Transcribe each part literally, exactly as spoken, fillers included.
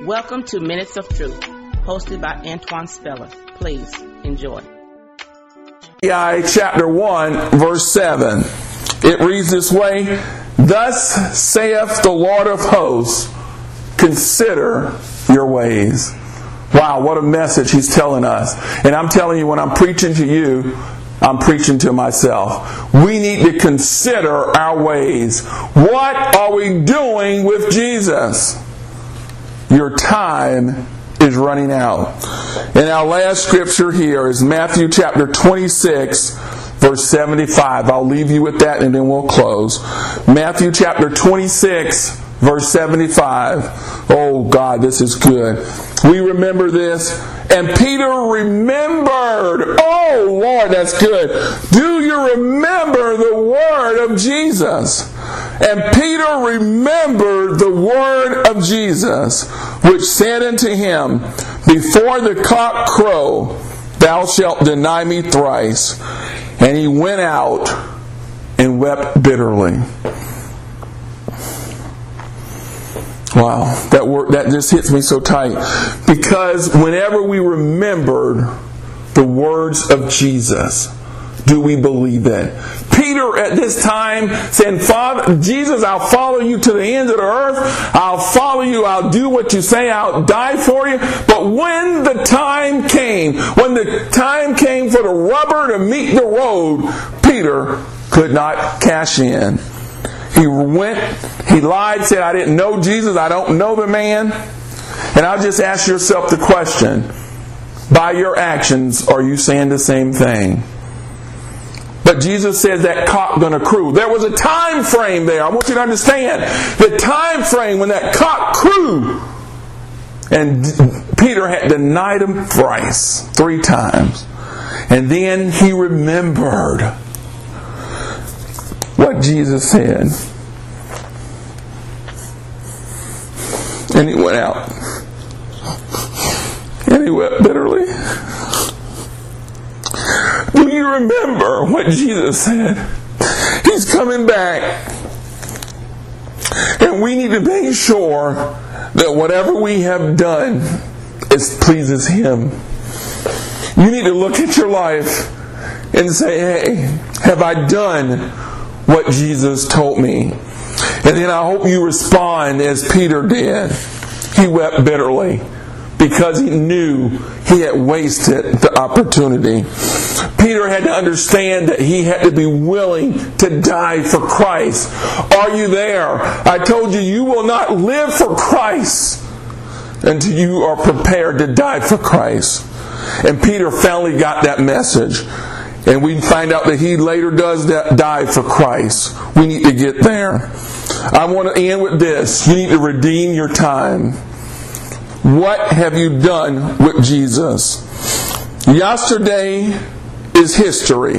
Welcome to Minutes of Truth, hosted by Antoine Speller. Please enjoy. Chapter one, verse seven. It reads this way: Thus saith the Lord of hosts, consider your ways. Wow, what a message he's telling us. And I'm telling you, when I'm preaching to you, I'm preaching to myself. We need to consider our ways. What are we doing with Jesus? Your time is running out. And our last scripture here is Matthew chapter twenty-six, verse seventy-five. I'll leave you with that and then we'll close. Matthew chapter twenty-six, verse seventy-five. Oh God, this is good. We remember this. And Peter remembered. Oh Lord, that's good. Do you remember the word of Jesus? And Peter remembered the word of Jesus, which said unto him, Before the cock crow, thou shalt deny me thrice. And he went out and wept bitterly. Wow, that word, that just hits me so tight. Because whenever we remembered the words of Jesus, do we believe it? Peter at this time said, Father, Jesus, I'll follow you to the ends of the earth. I'll follow you. I'll do what you say. I'll die for you. But when the time came, when the time came for the rubber to meet the road, Peter could not cash in. He went, he lied, said, I didn't know Jesus, I don't know the man. And I'll just ask yourself the question, by your actions, are you saying the same thing? But Jesus says that cock gonna crew. There was a time frame there. I want you to understand the time frame when that cock crew. And Peter had denied him thrice, three times. And then he remembered what Jesus said. And he went out. And he wept bitterly. Do you remember what Jesus said? He's coming back. And we need to make sure that whatever we have done is pleases Him. You need to look at your life and say, hey, have I done what Jesus told me? And then I hope you respond as Peter did. He wept bitterly because he knew he had wasted the opportunity. Peter had to understand that he had to be willing to die for Christ. Are you there? I told you, you will not live for Christ until you are prepared to die for Christ. And Peter finally got that message. And we find out that he later does die for Christ. We need to get there. I want to end with this. You need to redeem your time. What have you done with Jesus? Yesterday is history.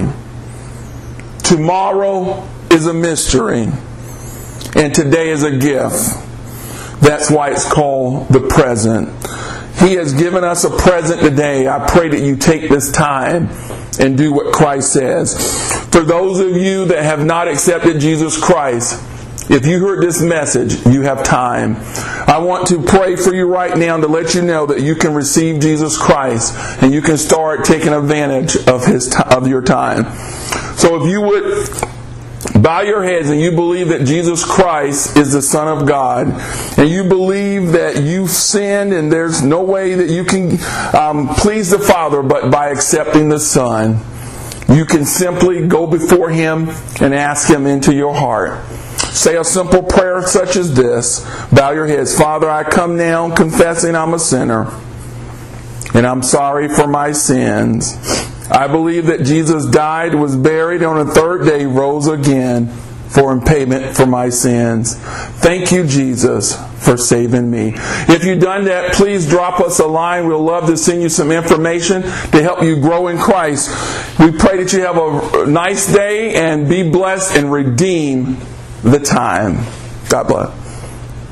Tomorrow is a mystery. And today is a gift. That's why it's called the present. He has given us a present today. I pray that you take this time and do what Christ says. For those of you that have not accepted Jesus Christ, if you heard this message, you have time. I want to pray for you right now to let you know that you can receive Jesus Christ and you can start taking advantage of his of your time. So if you would bow your heads and you believe that Jesus Christ is the Son of God, and you believe that you've sinned and there's no way that you can um, please the Father but by accepting the Son, you can simply go before Him and ask Him into your heart. Say a simple prayer such as this. Bow your heads. Father, I come now confessing I'm a sinner, and I'm sorry for my sins. I believe that Jesus died, was buried, and on the third day rose again for in payment for my sins. Thank you, Jesus, for saving me. If you've done that, please drop us a line. We'll love to send you some information to help you grow in Christ. We pray that you have a nice day and be blessed and redeem the time. God bless.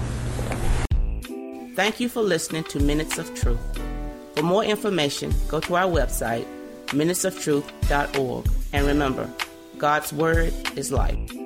Thank you for listening to Minutes of Truth. For more information, go to our website, minutes of truth dot org. And remember, God's Word is life.